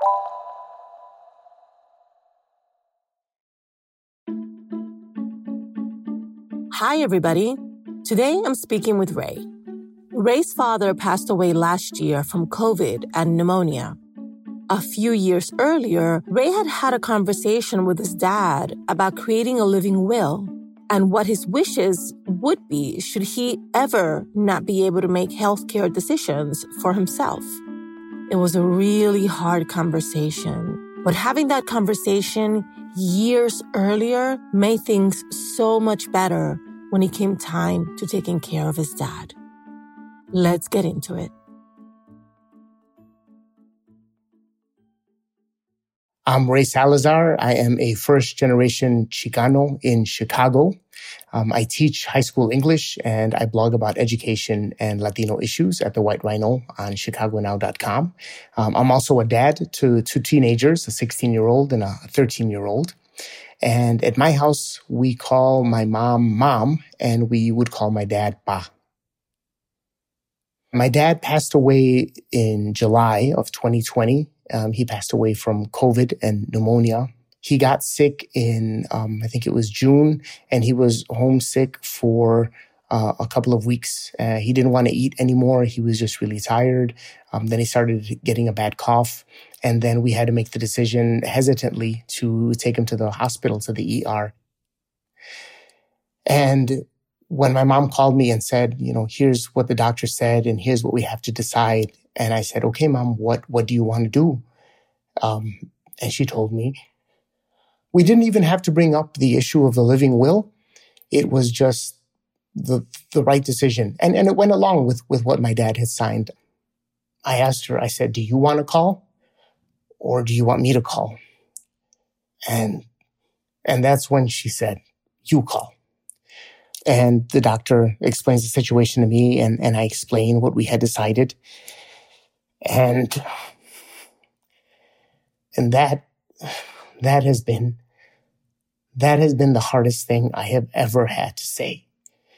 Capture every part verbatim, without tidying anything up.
Hi, everybody. Today, I'm speaking with Ray. Ray's father passed away last year from COVID and pneumonia. A few years earlier, Ray had had a conversation with his dad about creating a living will and what his wishes would be should he ever not be able to make healthcare decisions for himself. It was a really hard conversation, but having that conversation years earlier made things so much better when it came time to taking care of his dad. Let's get into it. I'm Ray Salazar. I am a first-generation Chicano in Chicago. Um, I teach high school English, and I blog about education and Latino issues at the White Rhino on chicago now dot com. Um, I'm also a dad to two teenagers, a sixteen-year-old and a thirteen-year-old. And at my house, we call my mom, Mom, and we would call my dad, Pa. My dad passed away in July of twenty twenty. Um, he passed away from COVID and pneumonia. He got sick in, um, I think it was June, and he was homesick for uh, a couple of weeks. Uh, he didn't want to eat anymore. He was just really tired. Um, then he started getting a bad cough. And then we had to make the decision hesitantly to take him to the hospital, to the E R. And when my mom called me and said, you know, here's what the doctor said, and here's what we have to decide. And I said, okay, Mom, what, what do you want to do? Um, and she told me, we didn't even have to bring up the issue of the living will. It was just the, the right decision. And, and it went along with, with what my dad had signed. I asked her, I said, do you want to call or do you want me to call? And, and that's when she said, you call. And the doctor explains the situation to me, and, and I explain what we had decided. And, and that, that has been, that has been the hardest thing I have ever had to say.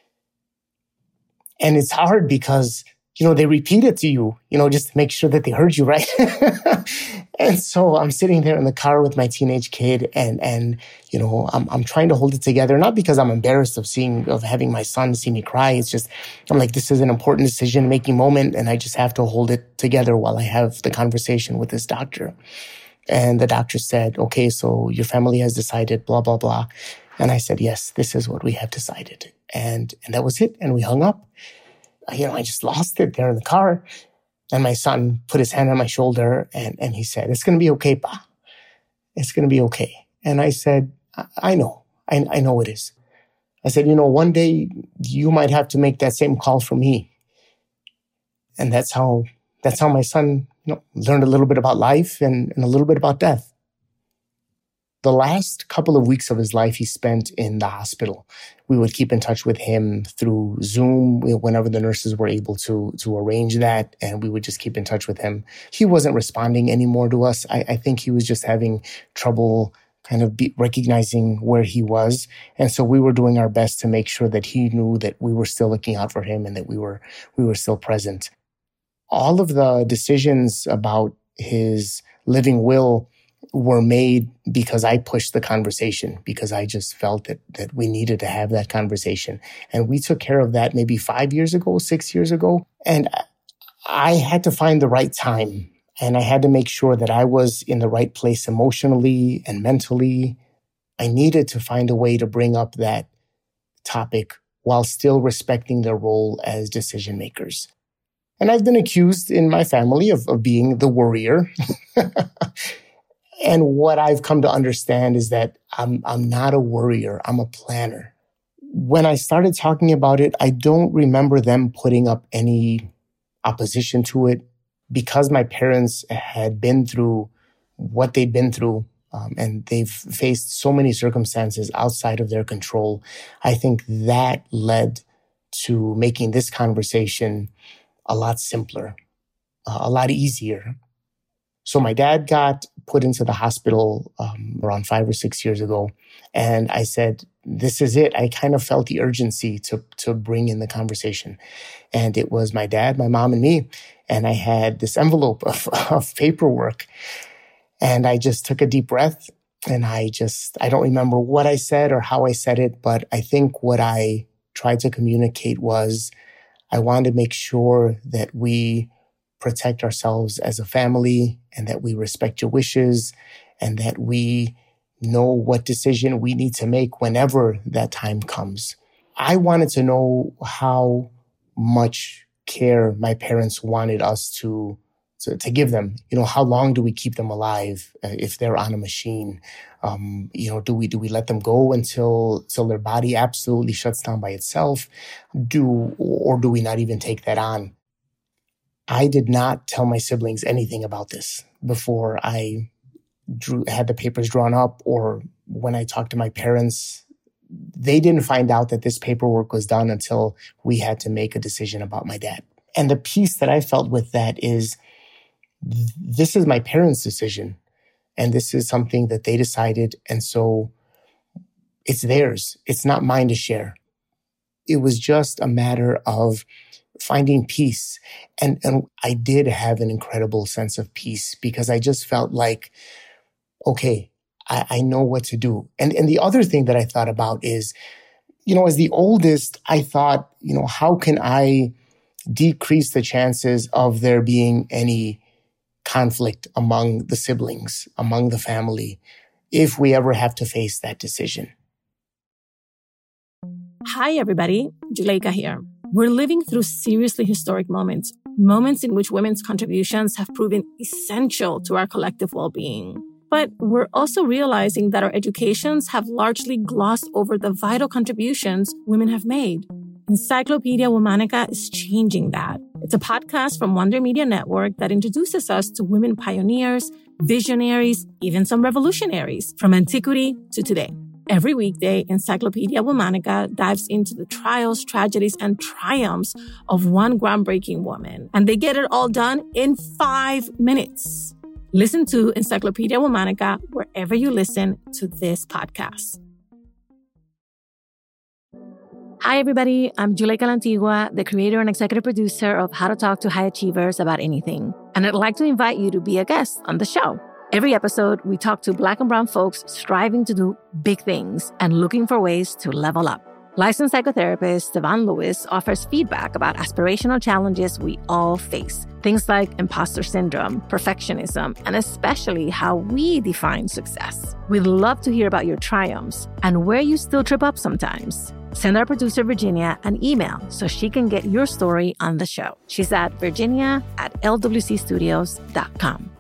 And it's hard because, you know, they repeat it to you, you know, just to make sure that they heard you right. And so I'm sitting there in the car with my teenage kid, and, and, you know, I'm, I'm trying to hold it together, not because I'm embarrassed of seeing, of having my son see me cry. It's just, I'm like, this is an important decision-making moment, and I just have to hold it together while I have the conversation with this doctor. And the doctor said, okay, so your family has decided, blah, blah, blah. And I said, yes, this is what we have decided. And, and that was it. And we hung up. You know, I just lost it there in the car. And my son put his hand on my shoulder, and, and he said, it's going to be okay, Pa. It's going to be okay. And I said, I, I know. I, I know it is. I said, you know, one day you might have to make that same call for me. And that's how, that's how my son, you know, learned a little bit about life and, and a little bit about death. The last couple of weeks of his life he spent in the hospital. We would keep in touch with him through Zoom whenever the nurses were able to, to arrange that, and we would just keep in touch with him. He wasn't responding anymore to us. I, I think he was just having trouble kind of be recognizing where he was. And so we were doing our best to make sure that he knew that we were still looking out for him and that we were, we were still present. All of the decisions about his living will were made because I pushed the conversation, because I just felt that that we needed to have that conversation. And we took care of that maybe five years ago, six years ago. And I had to find the right time. And I had to make sure that I was in the right place emotionally and mentally. I needed to find a way to bring up that topic while still respecting their role as decision makers. And I've been accused in my family of, of being the worrier. And what I've come to understand is that I'm, I'm not a worrier. I'm a planner. When I started talking about it, I don't remember them putting up any opposition to it, because my parents had been through what they'd been through, um, and they've faced so many circumstances outside of their control. I think that led to making this conversation a lot simpler, uh, a lot easier. So my dad got put into the hospital um, around five or six years ago. And I said, this is it. I kind of felt the urgency to, to bring in the conversation. And it was my dad, my mom, and me. And I had this envelope of, of paperwork. And I just took a deep breath and I just, I don't remember what I said or how I said it, but I think what I tried to communicate was I wanted to make sure that we protect ourselves as a family and that we respect your wishes and that we know what decision we need to make whenever that time comes. I wanted to know how much care my parents wanted us to, to, to give them. You know, how long do we keep them alive uh, if they're on a machine? Um, you know, do we do we let them go until until their body absolutely shuts down by itself? Do or do we not even take that on? I did not tell my siblings anything about this before I drew had the papers drawn up, or when I talked to my parents. They didn't find out that this paperwork was done until we had to make a decision about my dad. And the piece that I felt with that is this is my parents' decision. And this is something that they decided. And so it's theirs. It's not mine to share. It was just a matter of finding peace. And, and I did have an incredible sense of peace because I just felt like, okay, I, I know what to do. And, and the other thing that I thought about is, you know, as the oldest, I thought, you know, how can I decrease the chances of there being any conflict among the siblings, among the family, if we ever have to face that decision. Hi, everybody. Juleyka here. We're living through seriously historic moments, moments in which women's contributions have proven essential to our collective well-being. But we're also realizing that our educations have largely glossed over the vital contributions women have made. Encyclopedia Womanica is changing that. It's a podcast from Wonder Media Network that introduces us to women pioneers, visionaries, even some revolutionaries from antiquity to today. Every weekday, Encyclopedia Womanica dives into the trials, tragedies, and triumphs of one groundbreaking woman. And they get it all done in five minutes. Listen to Encyclopedia Womanica wherever you listen to this podcast. Hi, everybody. I'm Juleyka Lantigua, the creator and executive producer of How to Talk to High Achievers About Anything. And I'd like to invite you to be a guest on the show. Every episode, we talk to Black and brown folks striving to do big things and looking for ways to level up. Licensed psychotherapist Devon Lewis offers feedback about aspirational challenges we all face. Things like imposter syndrome, perfectionism, and especially how we define success. We'd love to hear about your triumphs and where you still trip up sometimes. Send our producer, Virginia, an email so she can get your story on the show. She's at virginia at l w c studios dot com.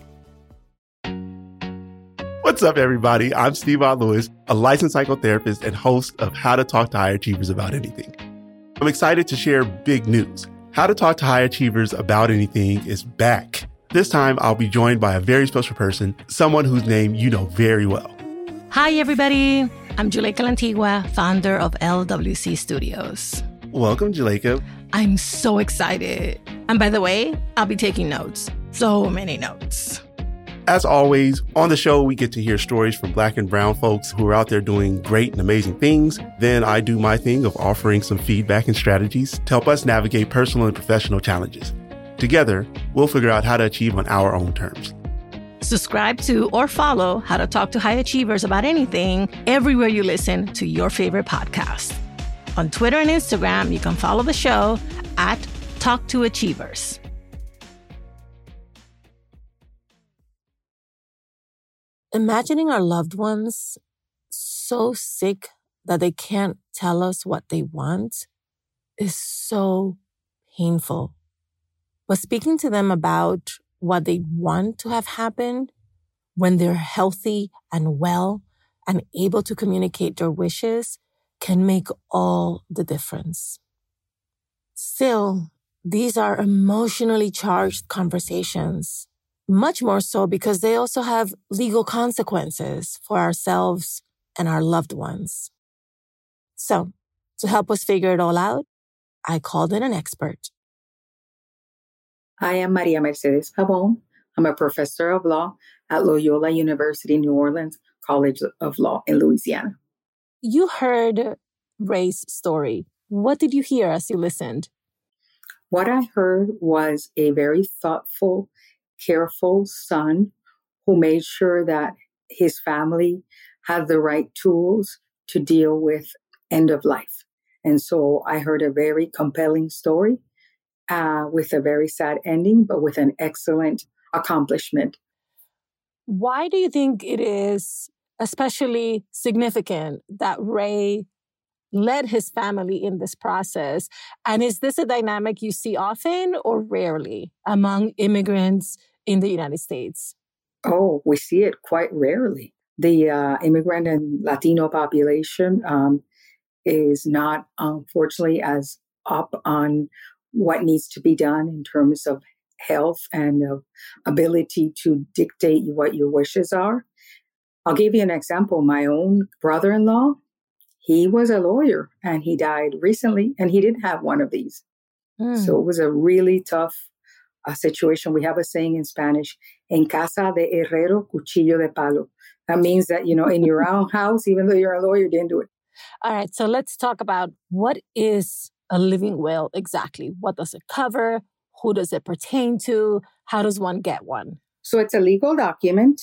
What's up, everybody? I'm Stevon Lewis, a licensed psychotherapist and host of How to Talk to High Achievers About Anything. I'm excited to share big news. How to Talk to High Achievers About Anything is back. This time, I'll be joined by a very special person, someone whose name you know very well. Hi, everybody. I'm Juleyka Lantigua, founder of L W C Studios. Welcome, Juleyka. I'm so excited. And by the way, I'll be taking notes. So many notes. As always, on the show, we get to hear stories from Black and brown folks who are out there doing great and amazing things. Then I do my thing of offering some feedback and strategies to help us navigate personal and professional challenges. Together, we'll figure out how to achieve on our own terms. Subscribe to or follow How to Talk to High Achievers About Anything everywhere you listen to your favorite podcast. On Twitter and Instagram, you can follow the show at Talk to Achievers. Imagining our loved ones so sick that they can't tell us what they want is so painful. But speaking to them about what they want to have happen when they're healthy and well and able to communicate their wishes can make all the difference. Still, these are emotionally charged conversations. Much more so because they also have legal consequences for ourselves and our loved ones. So, to help us figure it all out, I called in an expert. I am Maria Mercedes Pavon. I'm a professor of law at Loyola University, New Orleans College of Law in Louisiana. You heard Ray's story. What did you hear as you listened? What I heard was a very thoughtful, careful son who made sure that his family had the right tools to deal with end of life. And so I heard a very compelling story uh, with a very sad ending, but with an excellent accomplishment. Why do you think it is especially significant that Ray led his family in this process? And is this a dynamic you see often or rarely among immigrants in the United States? Oh, we see it quite rarely. The uh, immigrant and Latino population um, is not, unfortunately, as up on what needs to be done in terms of health and of ability to dictate what your wishes are. I'll give you an example. My own brother-in-law, he was a lawyer and he died recently and he didn't have one of these. Mm. So it was a really tough uh, situation. We have a saying in Spanish, en casa de herrero, cuchillo de palo. That means that, you know, in your own house, even though you're a lawyer, you didn't do it. All right. So let's talk about what is a living will exactly. What does it cover? Who does it pertain to? How does one get one? So it's a legal document.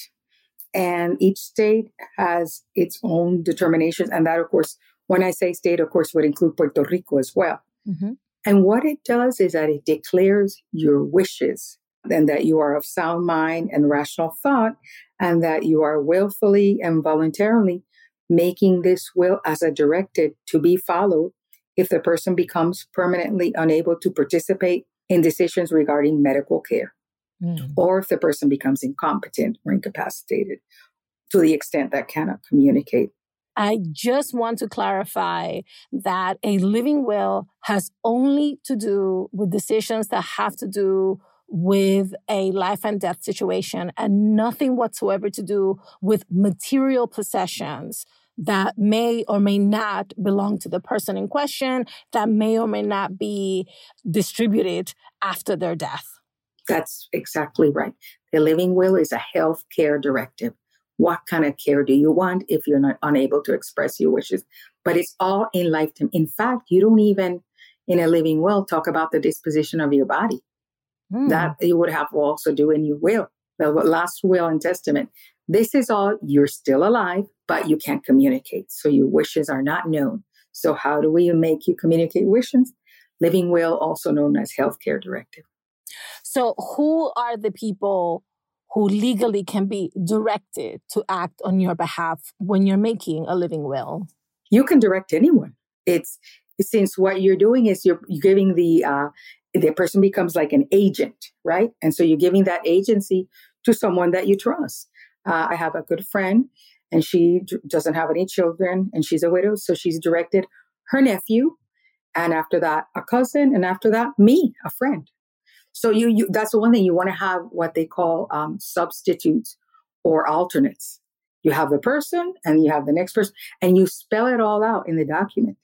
And each state has its own determinations. And that, of course, when I say state, of course, would include Puerto Rico as well. Mm-hmm. And what it does is that it declares your wishes and that you are of sound mind and rational thought, and that you are willfully and voluntarily making this will as a directive to be followed if the person becomes permanently unable to participate in decisions regarding medical care. Mm. Or if the person becomes incompetent or incapacitated to the extent that cannot communicate. I just want to clarify that a living will has only to do with decisions that have to do with a life and death situation and nothing whatsoever to do with material possessions that may or may not belong to the person in question, that may or may not be distributed after their death. That's exactly right. The living will is a health care directive. What kind of care do you want if you're not unable to express your wishes? But it's all in lifetime. In fact, you don't even, in a living will, talk about the disposition of your body. Mm. That you would have to also do in your will, the last will and testament. This is all, you're still alive, but you can't communicate. So your wishes are not known. So how do we make you communicate wishes? Living will, also known as healthcare directive. So who are the people who legally can be directed to act on your behalf when you're making a living will? You can direct anyone. It's since what you're doing is you're, you're giving the, uh, the person becomes like an agent, right? And so you're giving that agency to someone that you trust. Uh, I have a good friend and she d- doesn't have any children and she's a widow. So she's directed her nephew. And after that, a cousin. And after that, me, a friend. So you, you that's the one thing, you want to have what they call um, substitutes or alternates. You have the person and you have the next person and you spell it all out in the document.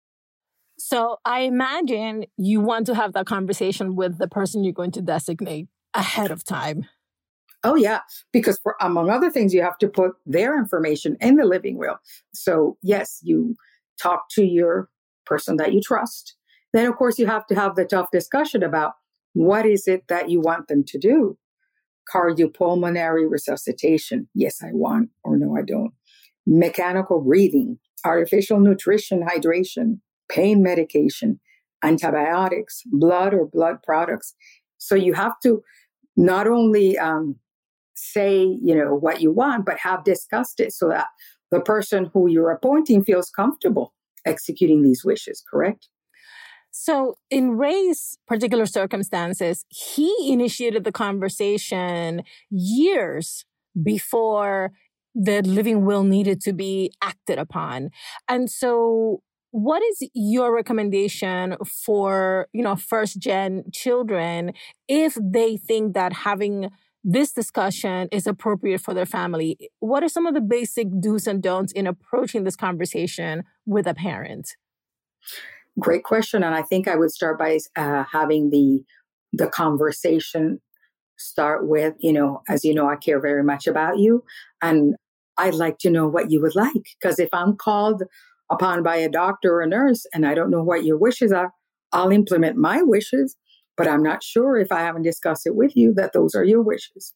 So I imagine you want to have that conversation with the person you're going to designate ahead of time. Oh, yeah, because for, among other things, you have to put their information in the living will. So, yes, you talk to your person that you trust. Then, of course, you have to have the tough discussion about what is it that you want them to do? Cardiopulmonary resuscitation. Yes, I want, or no, I don't. Mechanical breathing, artificial nutrition, hydration, pain medication, antibiotics, blood or blood products. So you have to not only um, say, you know, what you want, but have discussed it so that the person who you're appointing feels comfortable executing these wishes, correct? So in Ray's particular circumstances, he initiated the conversation years before the living will needed to be acted upon. And so what is your recommendation for, you know, first gen children if they think that having this discussion is appropriate for their family? What are some of the basic do's and don'ts in approaching this conversation with a parent? Great question. And I think I would start by uh, having the the conversation start with, you know, as you know, I care very much about you. And I'd like to know what you would like. Because if I'm called upon by a doctor or a nurse and I don't know what your wishes are, I'll implement my wishes. But I'm not sure if I haven't discussed it with you that those are your wishes.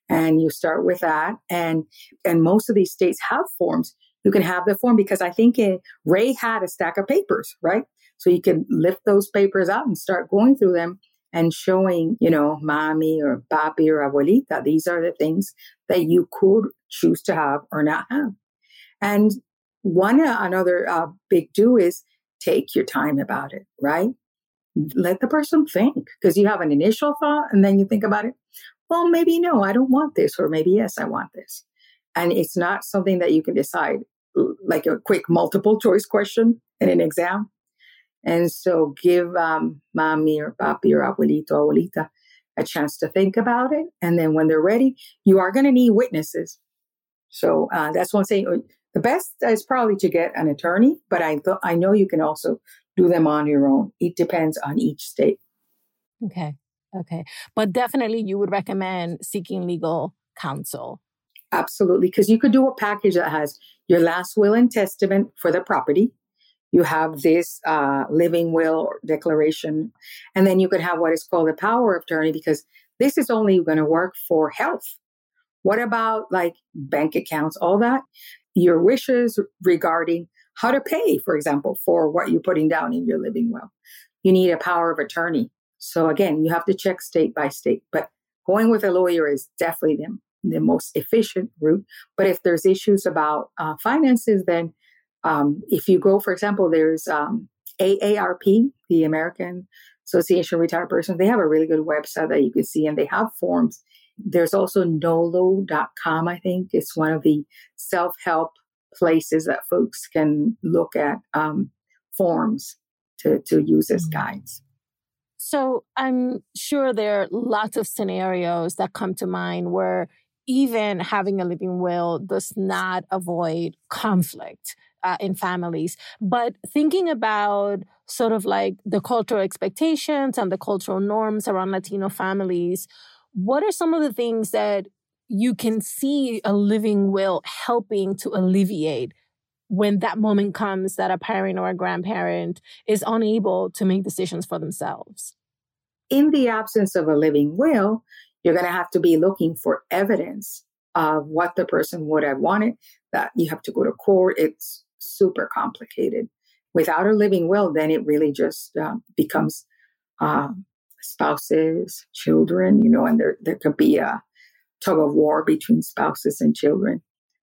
And you start with that. And, and most of these states have forms. You can have the form because I think it, Ray had a stack of papers, right? So you can lift those papers out and start going through them and showing, you know, mommy or papi or abuelita, these are the things that you could choose to have or not have. And one, uh, another uh, big do is take your time about it, right? Let the person think, because you have an initial thought and then you think about it. Well, maybe no, I don't want this, or maybe yes, I want this. And it's not something that you can decide like a quick multiple choice question in an exam. And so give um, mommy or papi or abuelito or abuelita a chance to think about it. And then when they're ready, you are going to need witnesses. So uh, that's one thing. The best is probably to get an attorney, but I th- I know you can also do them on your own. It depends on each state. Okay. Okay. But definitely you would recommend seeking legal counsel. Absolutely. Because you could do a package that has your last will and testament for the property. You have this uh, living will or declaration, and then you could have what is called a power of attorney, because this is only going to work for health. What about like bank accounts, all that? Your wishes regarding how to pay, for example, for what you're putting down in your living will. You need a power of attorney. So again, you have to check state by state, but going with a lawyer is definitely the, the most efficient route. But if there's issues about uh, finances, then Um, if you go, for example, there's um, A A R P, the American Association of Retired Persons. They have a really good website that you can see, and they have forms. There's also N O L O dot com, I think. It's one of the self-help places that folks can look at um, forms to, to use as guides. So I'm sure there are lots of scenarios that come to mind where even having a living will does not avoid conflict Uh, in families. But thinking about sort of like the cultural expectations and the cultural norms around Latino families, what are some of the things that you can see a living will helping to alleviate when that moment comes that a parent or a grandparent is unable to make decisions for themselves? In the absence of a living will, you're going to have to be looking for evidence of what the person would have wanted, that you have to go to court. It's super complicated. Without a living will, then it really just uh, becomes uh, spouses, children, you know, and there, there could be a tug of war between spouses and children.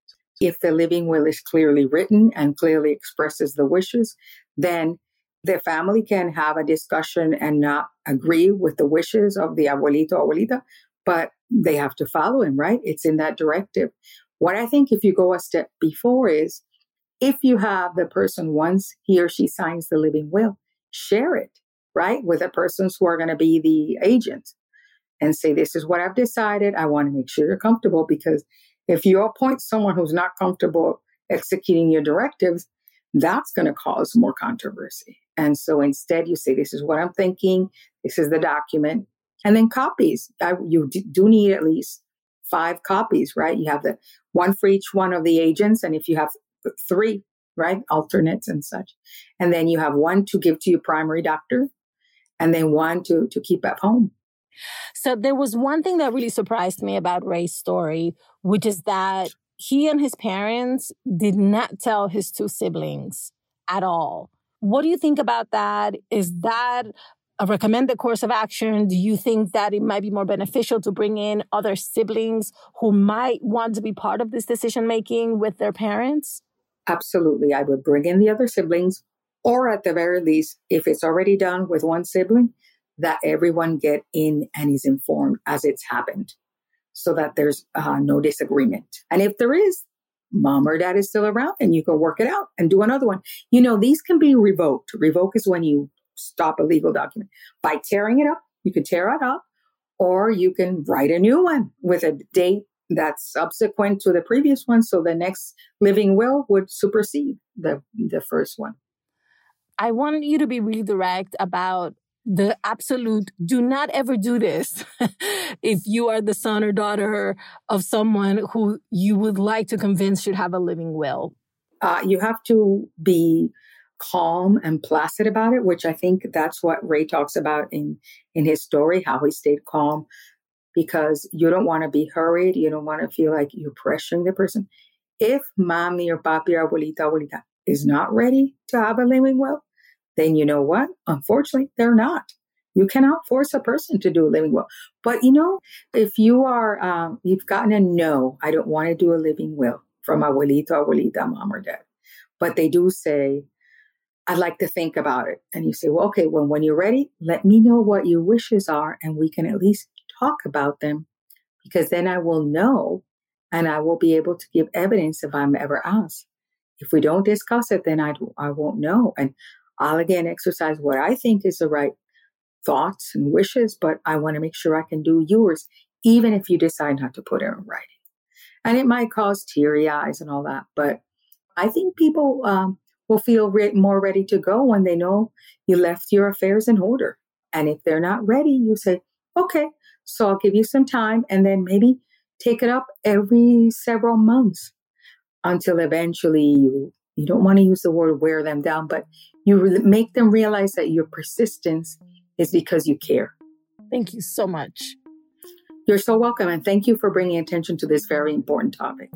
If the living will is clearly written and clearly expresses the wishes, then the family can have a discussion and not agree with the wishes of the abuelito or abuelita, but they have to follow him, right? It's in that directive. What I think if you go a step before is, if you have the person, once he or she signs the living will, share it, right, with the persons who are going to be the agent and say, this is what I've decided. I want to make sure you're comfortable, because if you appoint someone who's not comfortable executing your directives, that's going to cause more controversy. And so instead you say, this is what I'm thinking. This is the document. And then copies. I, you d- do need at least five copies, right? You have the one for each one of the agents. And if you have three, right, alternates and such. And then you have one to give to your primary doctor, and then one to, to keep at home. So there was one thing that really surprised me about Ray's story, which is that he and his parents did not tell his two siblings at all. What do you think about that? Is that a recommended course of action? Do you think that it might be more beneficial to bring in other siblings who might want to be part of this decision-making with their parents? Absolutely. I would bring in the other siblings, or at the very least, if it's already done with one sibling, that everyone get in and is informed as it's happened, so that there's uh, no disagreement. And if there is, mom or dad is still around and you can work it out and do another one. You know, these can be revoked. Revoke is when you stop a legal document. By tearing it up, you can tear it up, or you can write a new one with a date that's subsequent to the previous one. So the next living will would supersede the, the first one. I want you to be really direct about the absolute do not ever do this if you are the son or daughter of someone who you would like to convince should have a living will. Uh, you have to be calm and placid about it, which I think that's what Ray talks about in, in his story, how he stayed calm. because you don't want to be hurried. You don't want to feel like you're pressuring the person. If mommy or papi or abuelita, abuelita is not ready to have a living will, then you know what? Unfortunately, they're not. You cannot force a person to do a living will. But, you know, if you are, um, you've gotten a no, I don't want to do a living will from abuelito, abuelita, mom or dad. But they do say, I'd like to think about it. And you say, well, okay, well, when you're ready, let me know what your wishes are and we can at least talk about them, because then I will know and I will be able to give evidence if I'm ever asked. If we don't discuss it, then I, I won't know. And I'll again exercise what I think is the right thoughts and wishes, but I want to make sure I can do yours, even if you decide not to put it in writing. And it might cause teary eyes and all that, but I think people um, will feel re- more ready to go when they know you left your affairs in order. And if they're not ready, you say, okay, so I'll give you some time, and then maybe take it up every several months until eventually you, you don't want to use the word wear them down, but you re- make them realize that your persistence is because you care. Thank you so much. You're so welcome. And thank you for bringing attention to this very important topic.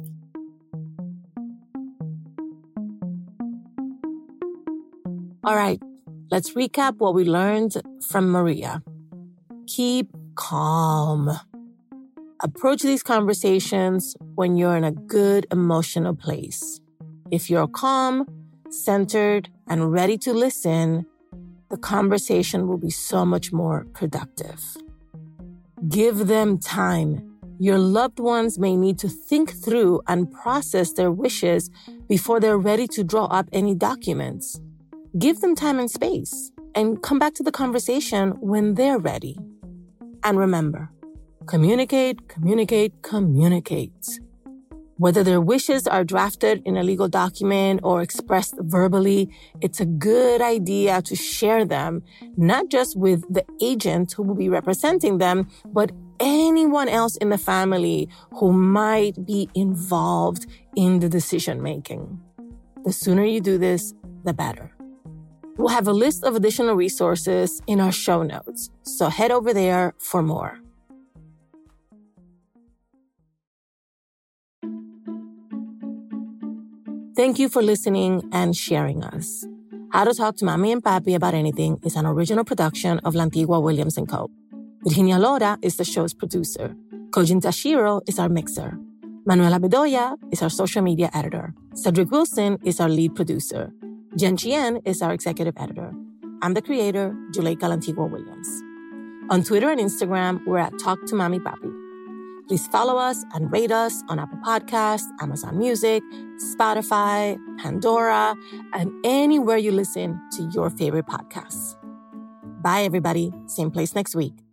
All right, let's recap what we learned from Maria. Keep calm. Approach these conversations when you're in a good emotional place. If you're calm, centered, and ready to listen, the conversation will be so much more productive. Give them time. Your loved ones may need to think through and process their wishes before they're ready to draw up any documents. Give them time and space and come back to the conversation when they're ready. And remember, communicate, communicate, communicate. Whether their wishes are drafted in a legal document or expressed verbally, it's a good idea to share them, not just with the agent who will be representing them, but anyone else in the family who might be involved in the decision-making. The sooner you do this, the better. We'll have a list of additional resources in our show notes, so head over there for more. Thank you for listening and sharing us. How to Talk to Mommy and Papi About Anything is an original production of La Antigua Williams and Co. Virginia Lora is the show's producer. Kojin Tashiro is our mixer. Manuela Bedoya is our social media editor. Cedric Wilson is our lead producer. Jen Chien is our executive editor. I'm the creator, Juleyka La Antigua Williams. On Twitter and Instagram, we're at Talk to Mommy Papi. Please follow us and rate us on Apple Podcasts, Amazon Music, Spotify, Pandora, and anywhere you listen to your favorite podcasts. Bye, everybody. Same place next week.